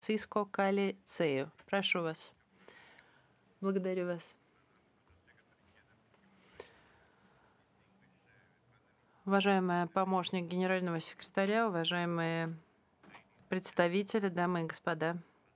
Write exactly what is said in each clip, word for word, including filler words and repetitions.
Циско Калицею. Прошу вас. Благодарю вас. Уважаемая помощник генерального секретаря, уважаемые представители, дамы и господа.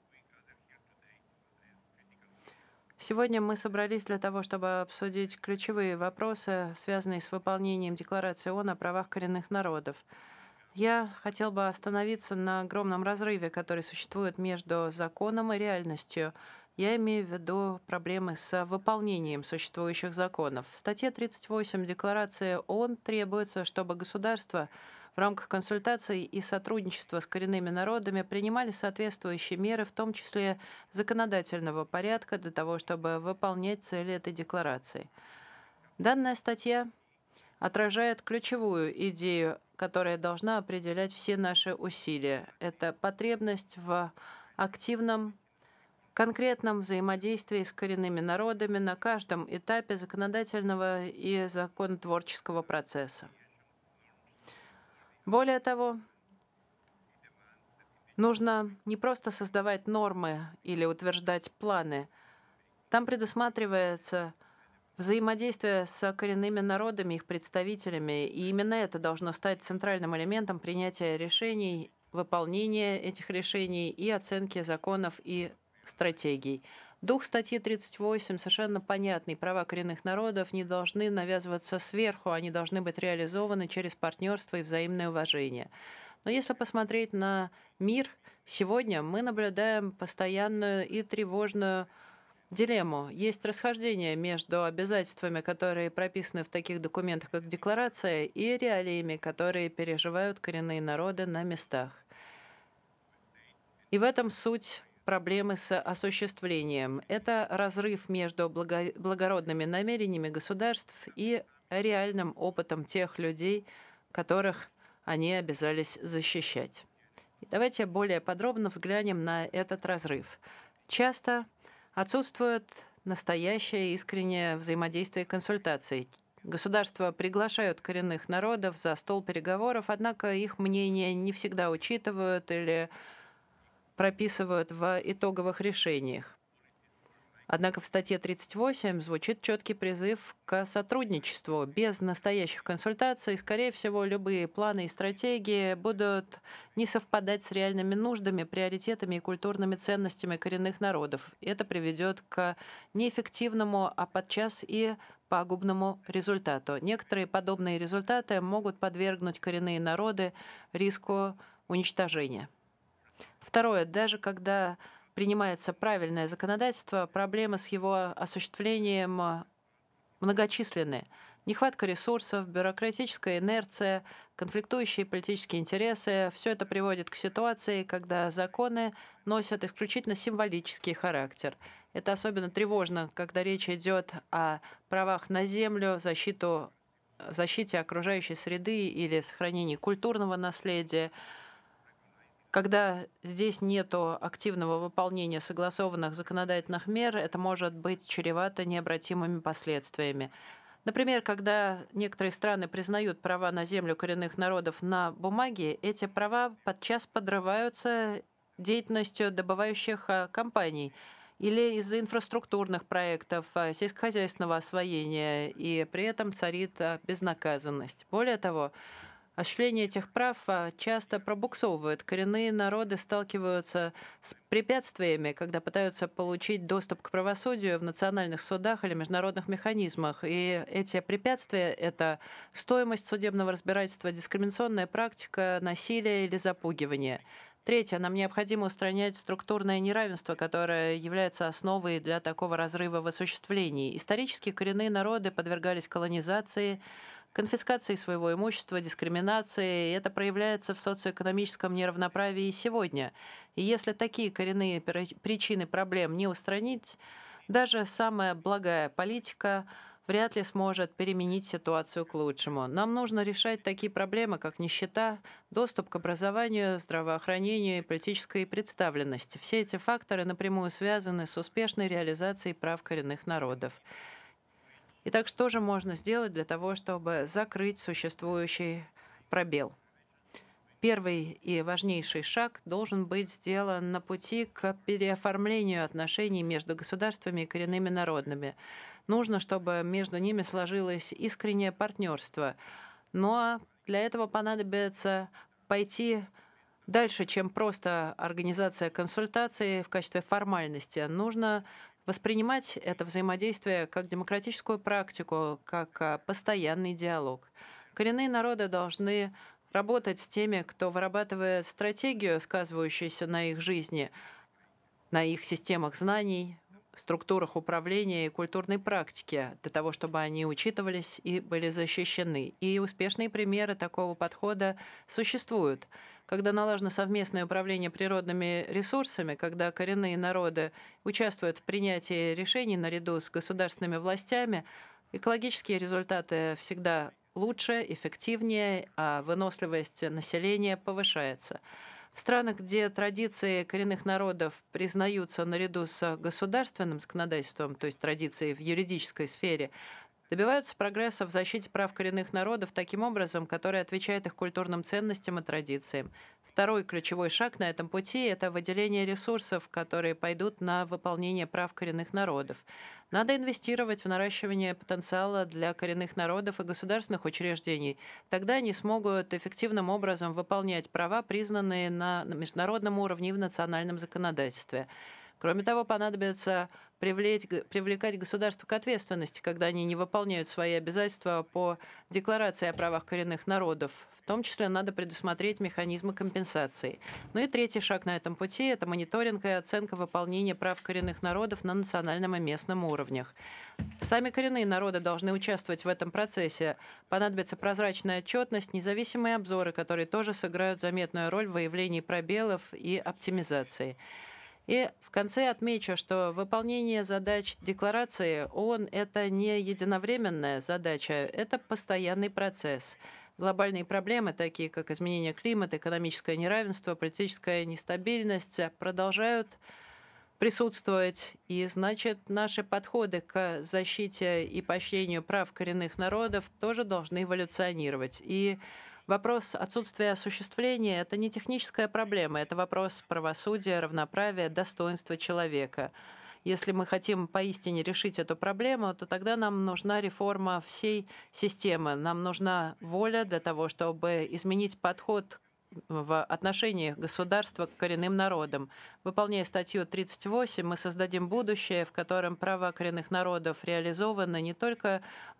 Сегодня мы собрались для того, чтобы обсудить ключевые вопросы, связанные с выполнением Декларации ООН о правах коренных народов. Я хотел бы остановиться на огромном разрыве, который существует между законом и реальностью. Я имею в виду проблемы с выполнением существующих законов. В статье тридцать восемь Декларации ООН требуется, чтобы государства в рамках консультаций и сотрудничества с коренными народами принимали соответствующие меры, в том числе законодательного порядка, для того, чтобы выполнять цели этой декларации. Данная статья отражает ключевую идею, которая должна определять все наши усилия. Это потребность в активном, конкретном взаимодействии с коренными народами на каждом этапе законодательного и законотворческого процесса. Более того, нужно не просто создавать нормы или утверждать планы. Там предусматривается взаимодействие с коренными народами, их представителями, и именно это должно стать центральным элементом принятия решений, выполнения этих решений и оценки законов и стратегий. Дух статьи тридцать восемь совершенно понятный. Права коренных народов не должны навязываться сверху, они должны быть реализованы через партнерство и взаимное уважение. Но если посмотреть на мир, сегодня мы наблюдаем постоянную и тревожную дилемму. Есть расхождение между обязательствами, которые прописаны в таких документах, как декларация, и реалиями, которые переживают коренные народы на местах. И в этом суть проблемы с осуществлением. Это разрыв между благо- благородными намерениями государств и реальным опытом тех людей, которых они обязались защищать. И давайте более подробно взглянем на этот разрыв. Часто отсутствует настоящее искреннее взаимодействие и консультации. Государства приглашают коренных народов за стол переговоров, однако их мнение не всегда учитывают или прописывают в итоговых решениях. Однако в статье тридцать восемь звучит четкий призыв к сотрудничеству. Без настоящих консультаций, скорее всего, любые планы и стратегии будут не совпадать с реальными нуждами, приоритетами и культурными ценностями коренных народов. И это приведет к неэффективному, а подчас и пагубному результату. Некоторые подобные результаты могут подвергнуть коренные народы риску уничтожения. Второе. Даже когда принимается правильное законодательство, проблемы с его осуществлением э, многочисленны. Нехватка ресурсов, бюрократическая инерция, конфликтующие политические интересы– все это приводит к ситуации, когда законы носят исключительно символический характер. Это особенно тревожно, когда речь идет о правах на землю, защиту, защите окружающей среды или сохранении культурного наследия. Когда здесь нет активного выполнения согласованных законодательных мер, это может быть чревато необратимыми последствиями. Например, когда некоторые страны признают права на землю коренных народов на бумаге, эти права подчас подрываются деятельностью добывающих а, компаний или из-за инфраструктурных проектов, а, сельскохозяйственного освоения, и при этом царит а, безнаказанность. Более того, осуществление этих прав а, часто пробуксовывает. Коренные народы сталкиваются с препятствиями, когда пытаются получить доступ к правосудию в национальных судах или международных механизмах. И эти препятствия– это стоимость судебного разбирательства, дискриминационная практика, насилие или запугивание. Третье. Нам необходимо устранять структурное неравенство, которое является основой для такого разрыва в осуществлении. Исторически коренные народы подвергались колонизации, конфискации своего имущества, дискриминации. И это проявляется в социоэкономическом неравноправии и сегодня. И если такие коренные причины проблем не устранить, даже самая благая политика вряд ли сможет переменить ситуацию к лучшему. Нам нужно решать такие проблемы, как нищета, доступ к образованию, здравоохранению и политической представленности. Все эти факторы напрямую связаны с успешной реализацией прав коренных народов. Итак, что же можно сделать для того, чтобы закрыть существующий пробел? первый и важнейший шаг должен быть сделан на пути к переоформлению отношений между государствами и коренными народами. Нужно, чтобы между ними сложилось искреннее партнерство. Но для этого понадобится пойти дальше, чем просто организация консультаций в качестве формальности. Нужно воспринимать это взаимодействие как демократическую практику, как а, постоянный диалог. Коренные народы должны работать с теми, кто вырабатывает стратегию, сказывающуюся на их жизни, на их системах знаний, структурах управления и культурной практике, для того, чтобы они учитывались и были защищены. И успешные примеры такого подхода существуют. Когда налажено совместное управление природными ресурсами, когда коренные народы участвуют в принятии решений наряду с государственными властями, экологические результаты всегда лучше, эффективнее, а выносливость населения повышается. В странах, где традиции коренных народов признаются наряду с государственным законодательством, то есть традиции в юридической сфере, добиваются прогресса в защите прав коренных народов таким образом, который отвечает их культурным ценностям и традициям. Второй ключевой шаг на этом пути – это выделение ресурсов, которые пойдут на выполнение прав коренных народов. Надо инвестировать в наращивание потенциала для коренных народов и государственных учреждений. Тогда они смогут эффективным образом выполнять права, признанные на международном уровне и в национальном законодательстве. Кроме того, понадобится привлечь, г- привлекать государство к ответственности, когда они не выполняют свои обязательства по Декларации о правах коренных народов. В том числе надо предусмотреть механизмы компенсации. Ну и третий шаг на этом пути – это мониторинг и оценка выполнения прав коренных народов на национальном и местном уровнях. Сами коренные народы должны участвовать в этом процессе. Понадобится прозрачная отчетность, независимые обзоры, которые тоже сыграют заметную роль в выявлении пробелов и оптимизации. И в конце отмечу, что выполнение задач декларации ООН – это не единовременная задача, это постоянный процесс. Глобальные проблемы, такие как изменение климата, экономическое неравенство, политическая нестабильность, продолжают присутствовать. И, значит, наши подходы к защите и поощрению прав коренных народов тоже должны эволюционировать. И вопрос отсутствия осуществления – это не техническая проблема, это вопрос правосудия, равноправия, достоинства человека. Если мы хотим поистине решить эту проблему, то тогда нам нужна реформа всей системы. Нам нужна воля для того, чтобы изменить подход в отношениях государства к коренным народам. Выполняя статью тридцать восемь, мы создадим будущее, в котором права коренных народов реализованы не только